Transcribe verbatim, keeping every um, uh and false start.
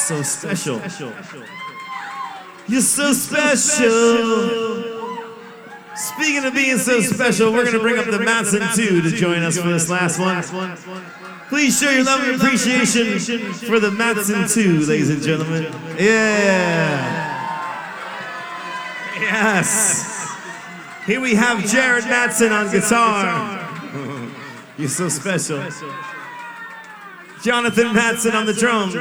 So special. You're so special. Speaking of being so special, we're going to bring up the Mattson two to join us for this last one. Please show your love and appreciation for the Mattson two, ladies and gentlemen. Yeah. Yes. Here we have Jared Mattson on guitar. You're so special. Jonathan Mattson on the drums.